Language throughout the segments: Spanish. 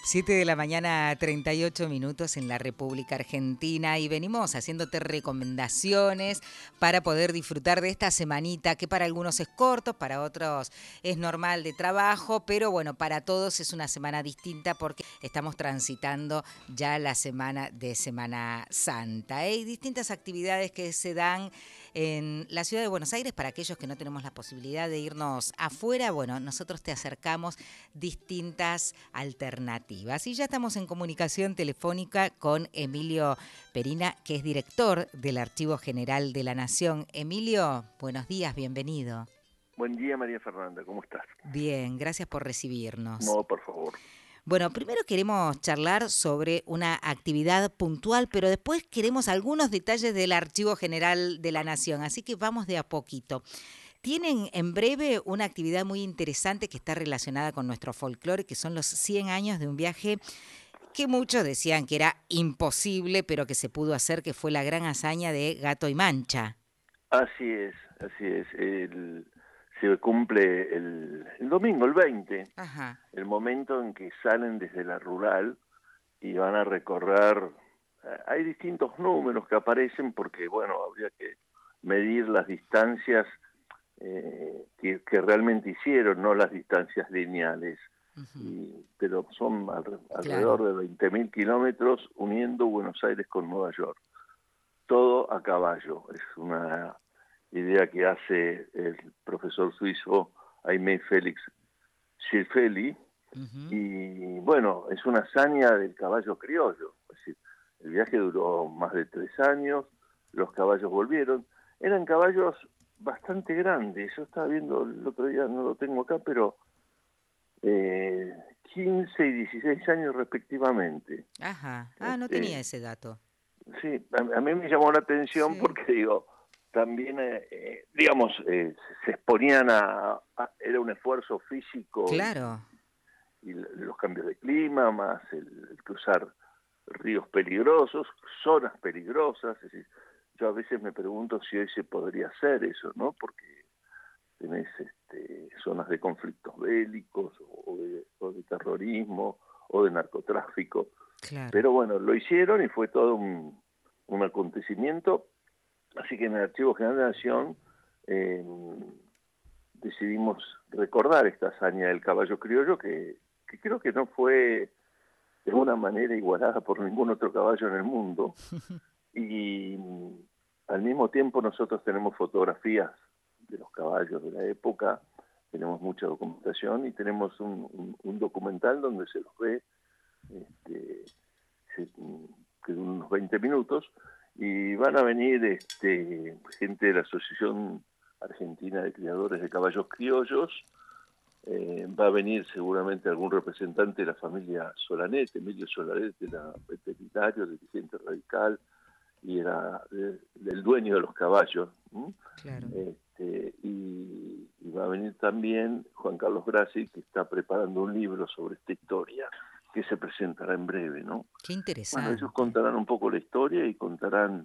7 de la mañana, 38 minutos en la República Argentina y venimos haciéndote recomendaciones para poder disfrutar de esta semanita que para algunos es corto, para otros es normal de trabajo, pero bueno, para todos es una semana distinta porque estamos transitando ya la semana de Semana Santa. Hay distintas actividades que se dan en la ciudad de Buenos Aires para aquellos que no tenemos la posibilidad de irnos afuera. Bueno, nosotros te acercamos distintas alternativas. Y ya estamos en comunicación telefónica con Emilio Perina, que es director del Archivo General de la Nación. Emilio, buenos días, bienvenido. Buen día, María Fernanda, ¿cómo estás? Bien, gracias por recibirnos. No, por favor. Bueno, primero queremos charlar sobre una actividad puntual, pero después queremos algunos detalles del Archivo General de la Nación, así que vamos de a poquito. Tienen en breve una actividad muy interesante que está relacionada con nuestro folclore, que son los 100 años de un viaje que muchos decían que era imposible, pero que se pudo hacer, que fue la gran hazaña de Gato y Mancha. Así es, así es. Se cumple el domingo, el 20, Ajá, el momento en que salen desde la rural y van a recorrer. Hay distintos números que aparecen porque, bueno, habría que medir las distancias que realmente hicieron, no las distancias lineales. Pero son claro. alrededor de 20.000 kilómetros uniendo Buenos Aires con Nueva York. Todo a caballo. Es una idea que hace el profesor suizo Aimé Félix Schifeli, Ujú. y bueno, es una hazaña del caballo criollo. Es decir, el viaje duró más de 3 años, los caballos volvieron, eran caballos bastante grandes. Yo estaba viendo el otro día, no lo tengo acá, pero 15 y 16 años respectivamente. Ajá. Ah, no tenía Este, ese dato. Sí, a mí me llamó la atención Sí. porque digo, también, digamos, se exponían era un esfuerzo físico Claro. y los cambios de clima, más el cruzar ríos peligrosos, zonas peligrosas. Es decir, yo a veces me pregunto si hoy se podría hacer eso, ¿no? Porque tenés zonas de conflictos bélicos o de terrorismo o de narcotráfico. Claro. Pero bueno, lo hicieron y fue todo un acontecimiento. Así que en el Archivo General de la Nación eh, decidimos recordar esta hazaña del caballo criollo que creo que no fue de alguna manera igualada por ningún otro caballo en el mundo. Y al mismo tiempo nosotros tenemos fotografías de los caballos de la época, tenemos mucha documentación y tenemos un documental donde se los ve este, que duran unos 20 minutos, y van a venir gente de la Asociación Argentina de Criadores de Caballos Criollos. Va a venir seguramente algún representante de la familia Solanete. Emilio Solanete era veterinario, dirigente radical, y era el dueño de los caballos. Claro. Y va a venir también Juan Carlos Grassi, que está preparando un libro sobre esta historia que se presentará en breve, ¿no? Qué Bueno, ellos interesante. contarán un poco la historia y contarán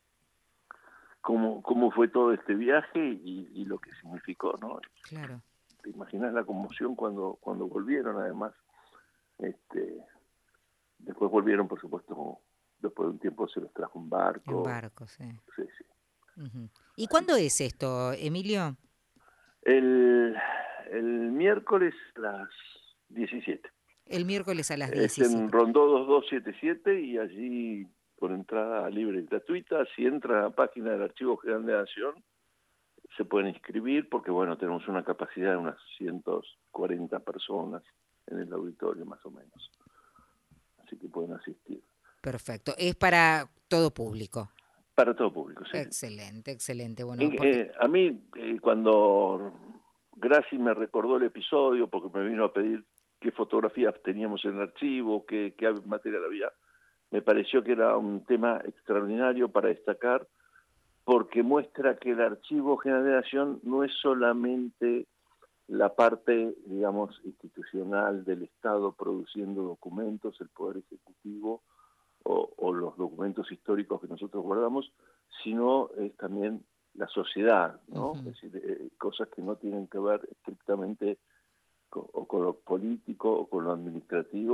cómo fue todo este viaje y lo que significó, ¿no? Claro. Te imaginas la conmoción cuando volvieron, además. Este, Después volvieron, por supuesto, después de un tiempo se los trajo un En barco. barco, sí. Sí, sí. Ujú. ¿Y Así cuándo que es esto, Emilio? el, el miércoles a las 17. El miércoles a las Es en 17. Rondó 2277 y allí por entrada libre y gratuita. Si entra a la página del Archivo General de la Nación, se pueden inscribir porque, bueno, tenemos una capacidad de unas 140 personas en el auditorio más o menos. Así que pueden asistir. Perfecto. Es para todo público. Para todo público, sí, sí. Excelente, excelente. Bueno, porque A mí, cuando Graci me recordó el episodio, porque me vino a pedir qué fotografías teníamos en el archivo, qué material había, me pareció que era un tema extraordinario para destacar, porque muestra que el Archivo General de la Nación no es solamente la parte, digamos, institucional del Estado produciendo documentos, el Poder Ejecutivo o los documentos históricos que nosotros guardamos, sino es también la sociedad, ¿no? ujú, Es decir, cosas que no tienen que ver estrictamente o con lo político o con lo administrativo,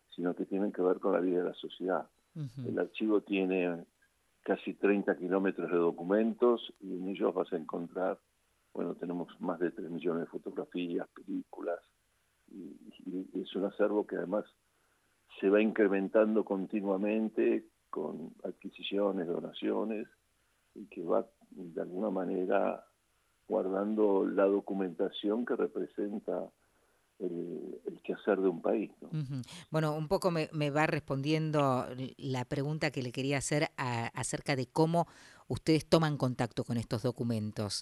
sino que tienen que ver con la vida de la sociedad. El archivo tiene casi 30 kilómetros de documentos y en ellos vas a encontrar, bueno, tenemos más de 3 millones de fotografías, películas, y es un acervo que además se va incrementando continuamente con adquisiciones, donaciones, y que va de alguna manera guardando la documentación que representa el quehacer de un país, ¿no? Bueno, un poco me va respondiendo la pregunta que le quería hacer acerca de cómo ustedes toman contacto con estos documentos.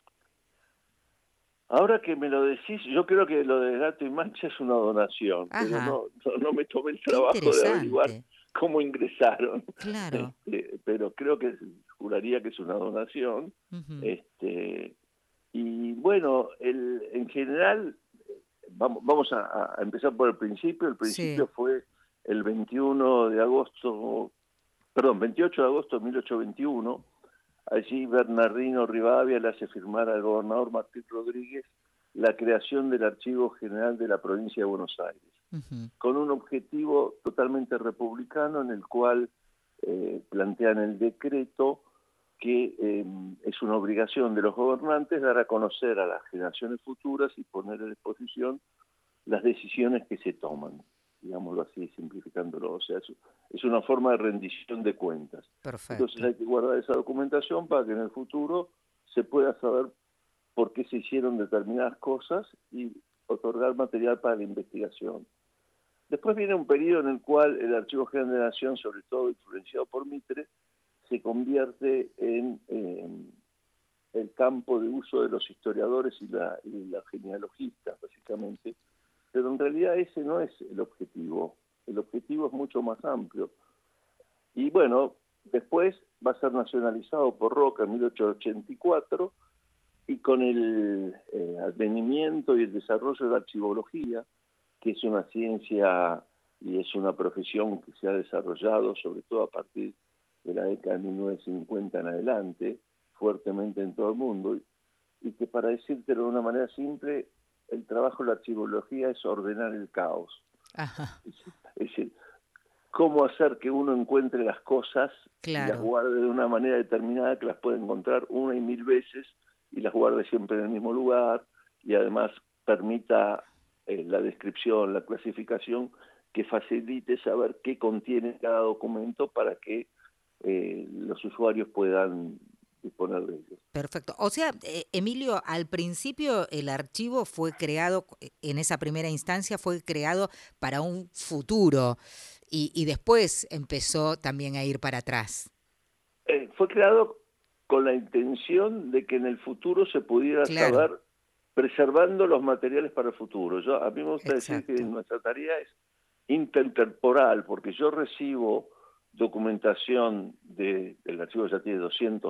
Ahora que me lo decís, yo creo que lo de Gato y Mancha es una donación, pero Ajá, no me tomé el qué trabajo de averiguar interesante. cómo ingresaron. Claro. Pero creo que juraría que es una donación. Ujú. Y bueno, en general, vamos a empezar por el principio. El Sí. principio fue el 21 de agosto, perdón, 28 de agosto de 1821. Allí Bernardino Rivadavia le hace firmar al gobernador Martín Rodríguez la creación del Archivo General de la Provincia de Buenos Aires, Ujú. con un objetivo totalmente republicano en el cual plantean el decreto que es una obligación de los gobernantes dar a conocer a las generaciones futuras y poner a disposición las decisiones que se toman, digámoslo así, simplificándolo. O sea, es una forma de rendición de cuentas. Entonces Perfecto. hay que guardar esa documentación para que en el futuro se pueda saber por qué se hicieron determinadas cosas y otorgar material para la investigación. Después viene un periodo en el cual el Archivo General de la Nación, sobre todo influenciado por Mitre, se convierte en el campo de uso de los historiadores y la genealogistas, básicamente. Pero en realidad ese no es el objetivo. El objetivo es mucho más amplio. Y bueno, después va a ser nacionalizado por Roca en 1884 y con el advenimiento y el desarrollo de la archivología, que es una ciencia y es una profesión que se ha desarrollado sobre todo a partir de la década de 1950 en adelante, fuertemente en todo el mundo, y que para decírtelo de una manera simple, el trabajo de la archivología es ordenar el caos. Ajá, Es decir, cómo hacer que uno encuentre las cosas y las claro. guarde de una manera determinada, que las puede encontrar una y mil veces y las guarde siempre en el mismo lugar, y además permita la descripción, la clasificación, que facilite saber qué contiene cada documento para que los usuarios puedan disponer de ellos. Perfecto. O sea, Emilio, al principio el archivo fue creado, en esa primera instancia fue creado para un futuro y después empezó también a ir para atrás. Fue creado con la intención de que en el futuro se pudiera Claro, saber preservando los materiales para el futuro. A mí me gusta decir que exacto. nuestra tarea es intertemporal, porque yo recibo documentación del archivo, ya tiene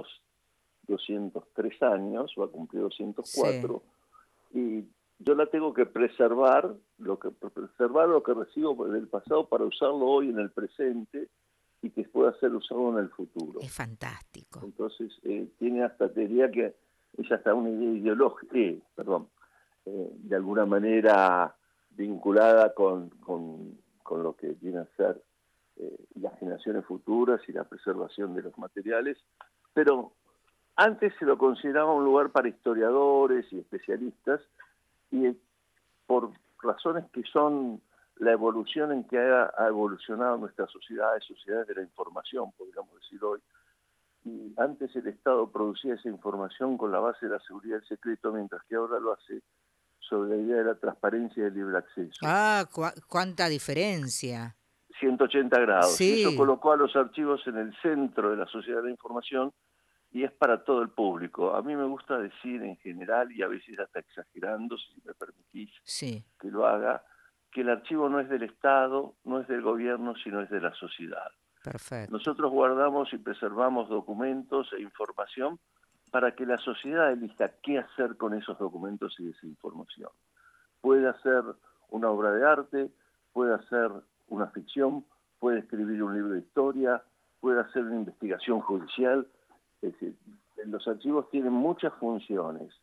203 años, va a cumplir Sí. 204, y yo la tengo que preservar, preservar lo que recibo del pasado para usarlo hoy en el presente y que pueda ser usado en el futuro. Es fantástico. Entonces, tiene hasta, te diría que es hasta una idea ideológica, de alguna manera vinculada con lo que viene a ser las generaciones futuras y la preservación de los materiales, pero antes se lo consideraba un lugar para historiadores y especialistas, y por razones que son la evolución en que ha evolucionado nuestra sociedad, sociedades de la información, podríamos decir hoy, y antes el Estado producía esa información con la base de la seguridad del secreto, mientras que ahora lo hace sobre la idea de la transparencia y el libre acceso. Ah, cuánta diferencia. 180 grados. Y eso Sí, colocó a los archivos en el centro de la sociedad de la información y es para todo el público. A mí me gusta decir en general, y a veces hasta exagerando, si me permitís sí, que lo haga, que el archivo no es del Estado, no es del gobierno, sino es de la sociedad. perfecto. Nosotros guardamos y preservamos documentos e información para que la sociedad elija qué hacer con esos documentos y esa información. Puede hacer una obra de arte, puede hacer una ficción, puede escribir un libro de historia, puede hacer una investigación judicial. Es decir, los archivos tienen muchas funciones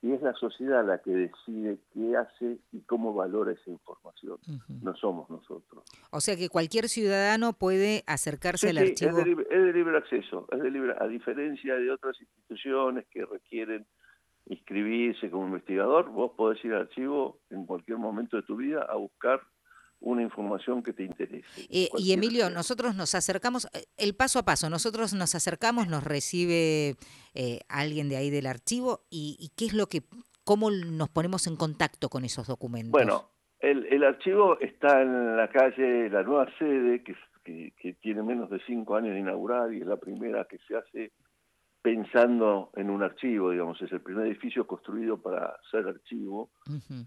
y es la sociedad la que decide qué hace y cómo valora esa información. No somos nosotros. O sea que cualquier ciudadano puede acercarse Sí, al sí, archivo. es de libre acceso, a diferencia de otras instituciones que requieren inscribirse como investigador, vos podés ir al archivo en cualquier momento de tu vida a buscar una información que te interese, Y cualquiera Emilio, sea. nosotros nos acercamos, el paso a paso, nosotros nos acercamos, nos recibe alguien de ahí del archivo y qué es lo que, cómo nos ponemos en contacto con esos documentos. Bueno, el archivo está en la calle, la nueva sede, que tiene menos de 5 años de inaugurar y es la primera que se hace pensando en un archivo, digamos, es el primer edificio construido para ser archivo, Ujú.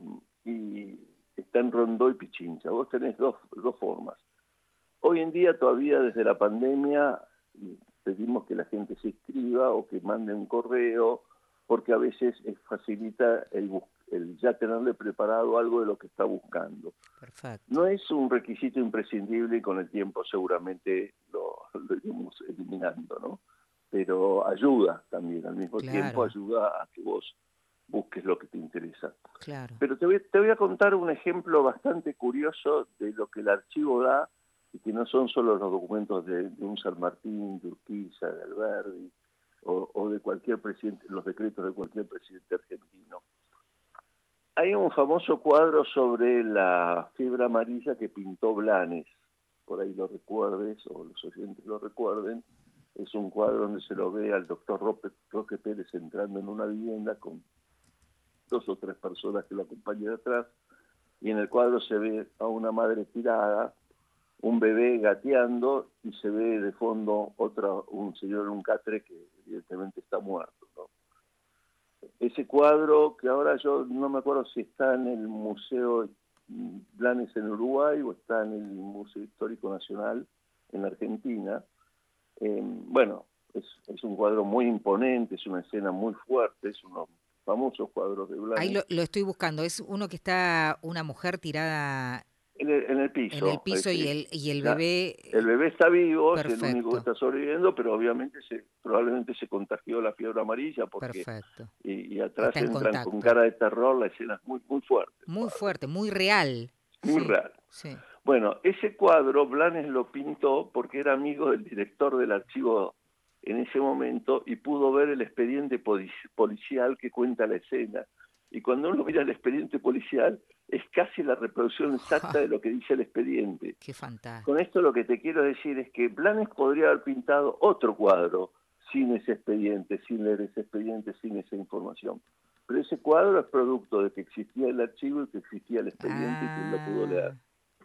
y está en Rondó y Pichincha. Vos tenés dos formas. Hoy en día, todavía desde la pandemia, pedimos que la gente se inscriba o que mande un correo, porque a veces facilita el ya tenerle preparado algo de lo que está buscando. Perfecto. No es un requisito imprescindible y con el tiempo seguramente lo iremos eliminando, ¿no? Pero ayuda también, al mismo tiempo Claro, ayuda a que vos busques lo que te interesa. claro. Pero te voy a contar un ejemplo bastante curioso de lo que el archivo da y que no son solo los documentos de un San Martín, de Urquiza, de Alberdi o de cualquier presidente, los decretos de cualquier presidente argentino. Hay un famoso cuadro sobre la fiebre amarilla que pintó Blanes, por ahí lo recuerdes o los oyentes lo recuerden. Es un cuadro donde se lo ve al doctor Roque Pérez entrando en una vivienda con 2 o 3 personas que lo acompañan atrás, y en el cuadro se ve a una madre tirada, un bebé gateando y se ve de fondo un señor en un catre que evidentemente está muerto, ¿no? Ese cuadro, que ahora yo no me acuerdo si está en el Museo Blanes en Uruguay o está en el Museo Histórico Nacional en Argentina, bueno, es un cuadro muy imponente, es una escena muy fuerte, es unos famosos cuadros de Ahí Blanes. lo estoy buscando. Es uno que está una mujer tirada En el en el piso, piso y el la- bebé el bebé está vivo, es el único que perfecto, está sobreviviendo, pero obviamente probablemente se contagió la fiebre amarilla porque perfecto. y atrás Está en entran con contacto. cara de terror, la escena es muy muy fuerte, el Muy cuadro, fuerte, muy real. muy Sí, real. sí. Bueno, ese cuadro Blanes lo pintó porque era amigo del director del archivo en ese momento y pudo ver el expediente policial que cuenta la escena. Y cuando uno mira el expediente policial, es casi la reproducción exacta de lo que dice el expediente. Qué Con fantástico. esto lo que te quiero decir es que Blanes podría haber pintado otro cuadro sin ese expediente, sin leer ese expediente, sin esa información. Pero ese cuadro es producto de que existía el archivo y que existía el expediente y que él lo pudo leer. Ah,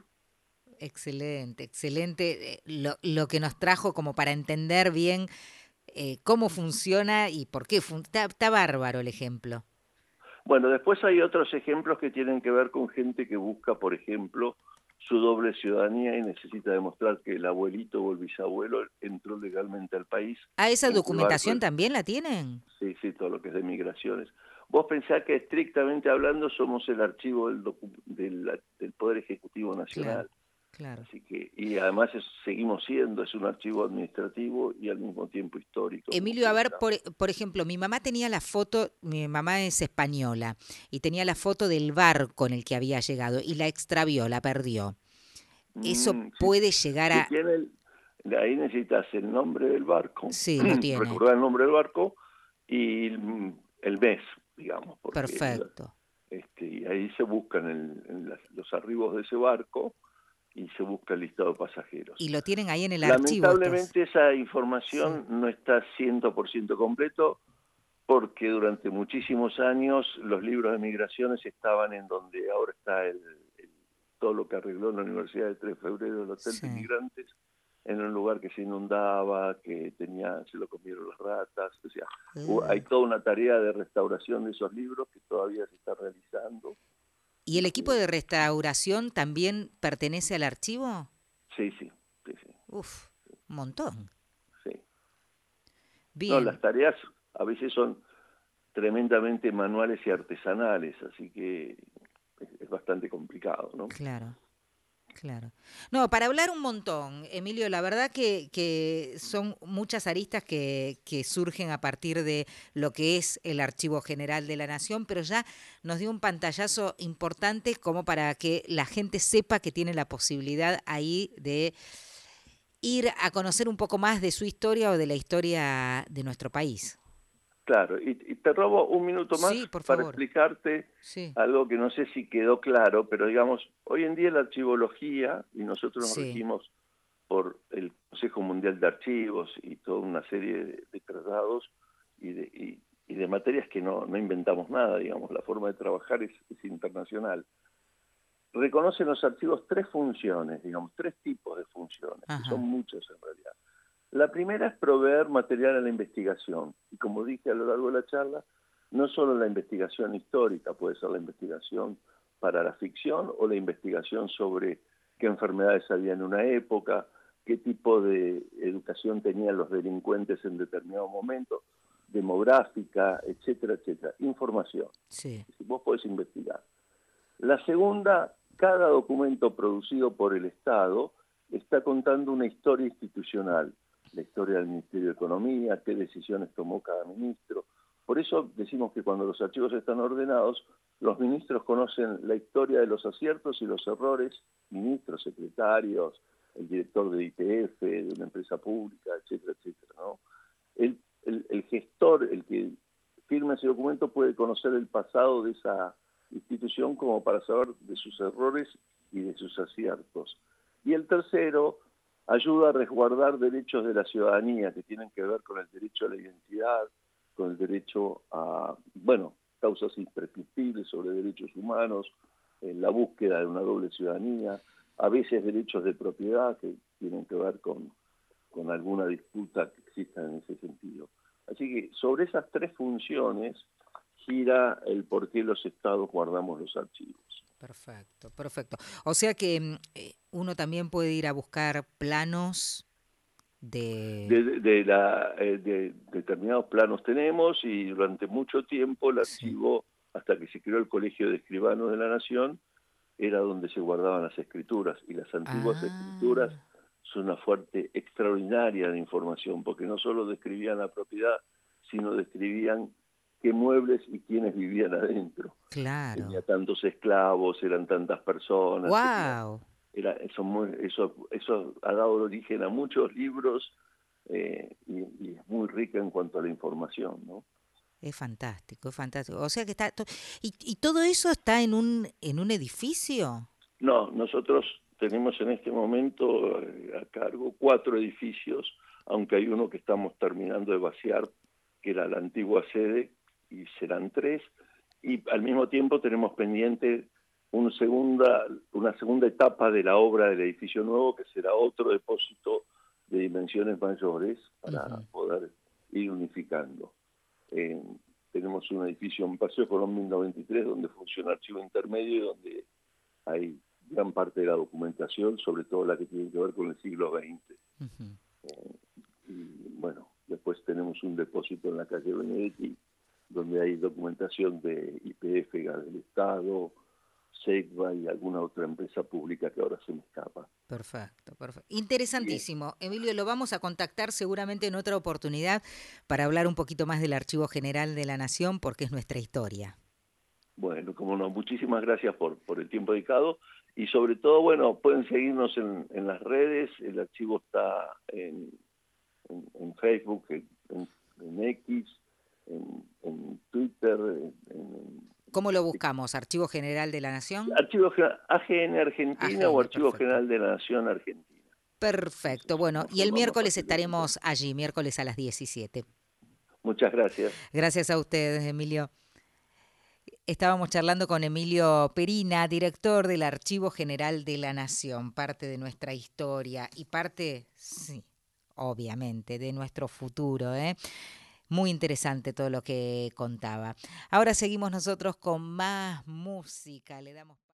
excelente, excelente. Lo que nos trajo como para entender bien cómo funciona y por qué. Está bárbaro el ejemplo. Bueno, después hay otros ejemplos que tienen que ver con gente que busca, por ejemplo, su doble ciudadanía y necesita demostrar que el abuelito o el bisabuelo entró legalmente al país. ¿Ah, esa ¿En qué barco? documentación también la tienen? Sí, sí, todo lo que es de migraciones. Vos pensás que estrictamente hablando somos el archivo del Poder Ejecutivo Claro, Nacional. claro. Así que, y además seguimos siendo, es un archivo administrativo y al mismo tiempo histórico, como Emilio, a ver, pensamos. por ejemplo, mi mamá tenía la foto, mi mamá es española, y tenía la foto del barco en el que había llegado y la extravió, la perdió. ¿Eso Si, puede llegar si a...? tiene ahí necesitas el nombre del barco, Sí, lo tiene. recordar el nombre del barco y el mes, digamos, porque Perfecto. y ahí se buscan los arribos de ese barco y se busca el listado de pasajeros. Y lo tienen ahí en el archivo estos. Lamentablemente esa Sí. información no está 100% completo porque durante muchísimos años los libros de migraciones estaban en donde ahora está todo lo que arregló la Universidad de 3 de Febrero, el Hotel de Sí. Inmigrantes, en un lugar que se inundaba, se lo comieron las ratas, o sea, hay Uh. toda una tarea de restauración de esos libros que todavía se está realizando ¿Y y el equipo que de restauración también pertenece al archivo? sí, sí, sí, sí, Uf, un montón. sí. No, Bien, las tareas a veces son tremendamente manuales y artesanales, así que es bastante complicado, ¿no? claro. Claro. No, para hablar un montón, Emilio, la verdad que son muchas aristas que surgen a partir de lo que es el Archivo General de la Nación, pero ya nos dio un pantallazo importante como para que la gente sepa que tiene la posibilidad ahí de ir a conocer un poco más de su historia o de la historia de nuestro país. Claro, y te robo un minuto más Sí, por para favor. explicarte Sí, algo que no sé si quedó claro, pero digamos, hoy en día la archivología, y nosotros nos sí. regimos por el Consejo Mundial de Archivos y toda una serie de tratados y de materias que no inventamos nada, digamos, la forma de trabajar es internacional. Reconocen los archivos tres funciones, digamos, tres tipos de funciones, que son Ajá. muchas en realidad. La primera es proveer material a la investigación. Y como dije a lo largo de la charla, no solo la investigación histórica, puede ser la investigación para la ficción o la investigación sobre qué enfermedades había en una época, qué tipo de educación tenían los delincuentes en determinado momento, demográfica, etcétera, etcétera. Información. Sí. Vos podés investigar. La segunda, cada documento producido por el Estado está contando una historia institucional, la historia del Ministerio de Economía, qué decisiones tomó cada ministro. Por eso decimos que cuando los archivos están ordenados, los ministros conocen la historia de los aciertos y los errores, ministros, secretarios, el director de IPF, de una empresa pública, etcétera, etcétera, ¿no? El gestor, el que firma ese documento, puede conocer el pasado de esa institución como para saber de sus errores y de sus aciertos. Y el tercero, ayuda a resguardar derechos de la ciudadanía que tienen que ver con el derecho a la identidad, con el derecho a, bueno, causas imprescriptibles sobre derechos humanos, en la búsqueda de una doble ciudadanía, a veces derechos de propiedad que tienen que ver con alguna disputa que exista en ese sentido. Así que sobre esas tres funciones gira el por qué los estados guardamos los archivos. Perfecto, perfecto. O sea que uno también puede ir a buscar planos de... De determinados planos tenemos y durante mucho tiempo el Sí. archivo, hasta que se creó el Colegio de Escribanos de la Nación, era donde se guardaban las escrituras. Y las antiguas escrituras Ah, son una fuente extraordinaria de información, porque no solo describían la propiedad, sino describían qué muebles y quiénes vivían adentro. Tenía claro. tantos esclavos, eran tantas personas, Wow, eso ha dado origen a muchos libros y es muy rica en cuanto a la información, ¿no? es fantástico, es fantástico. O sea que está... ¿Y todo eso está en un edificio? No, nosotros tenemos en este momento a cargo 4 edificios, aunque hay uno que estamos terminando de vaciar, que era la antigua sede, y serán 3, y al mismo tiempo tenemos pendiente una segunda etapa de la obra del edificio nuevo, que será otro depósito de dimensiones mayores para Ujú. poder ir unificando. Eh, Tenemos un edificio en Paseo Colón 1093 donde funciona archivo intermedio y donde hay gran parte de la documentación, sobre todo la que tiene que ver con el siglo XX. Ujú. Y bueno, después tenemos un depósito en la calle Benedetti, donde hay documentación de YPF del Estado, SECBA y alguna otra empresa pública que ahora se me escapa. Perfecto, perfecto. Bien, Interesantísimo. Emilio, lo vamos a contactar seguramente en otra oportunidad para hablar un poquito más del Archivo General de la Nación, porque es nuestra historia. bueno, como no, muchísimas gracias por el tiempo dedicado y sobre todo, bueno, pueden seguirnos en las redes, el archivo está en Facebook, en X, en Twitter, ¿Cómo lo buscamos? ¿Archivo General de la Nación? Archivo AGN Argentina o AGN, Archivo perfecto. General de la Nación Argentina. Perfecto. Bueno, y el Forma más miércoles fácil de encontrar. estaremos allí, miércoles a las 17. Muchas gracias. Gracias a ustedes, Emilio. Estábamos charlando con Emilio Perina, director del Archivo General de la Nación, parte de nuestra historia y parte, sí, obviamente, de nuestro futuro, ¿eh? Muy interesante todo lo que contaba. Ahora seguimos nosotros con más música. Le damos